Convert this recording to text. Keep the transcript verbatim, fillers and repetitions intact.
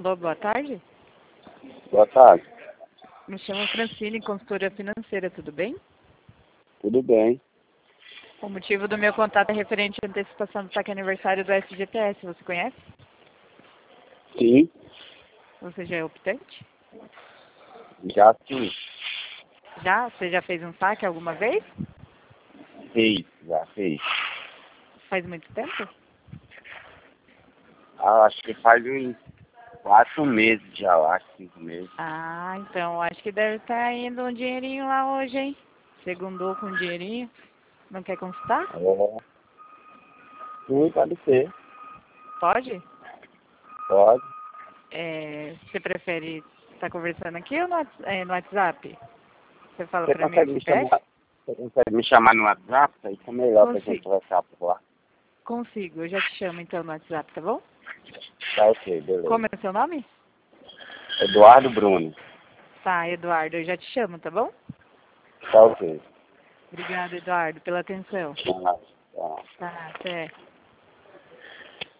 Alô, boa tarde. Boa tarde. Me chamo Francine, consultora financeira, tudo bem? Tudo bem. O motivo do meu contato é referente à antecipação do saque aniversário do S G T S, você conhece? Sim, Você já é optante? já sim. Já? Você já fez um saque alguma vez? Fez, já fez. Faz muito tempo? Ah, acho que faz uns quatro meses já, eu acho, cinco meses. Ah, então acho que deve estar indo um dinheirinho lá hoje, hein? Segundou com um dinheirinho. Não quer consultar? É. Sim, pode ser. Pode? Pode. É, você prefere estar conversando aqui ou no, Whats- é, no WhatsApp? Você fala Você pra mim o consegue que me prefere? chamar? Você consegue me chamar no WhatsApp? Aí fica melhor pra gente Consigo. conversar por lá. Consigo. Eu já te chamo então no WhatsApp, tá bom? Tá ok, beleza. Como é o seu nome? Eduardo Bruno. Tá, Eduardo. Eu já te chamo, tá bom? Tá ok. Obrigada, Eduardo, pela atenção. Tá, tá. Tá, até.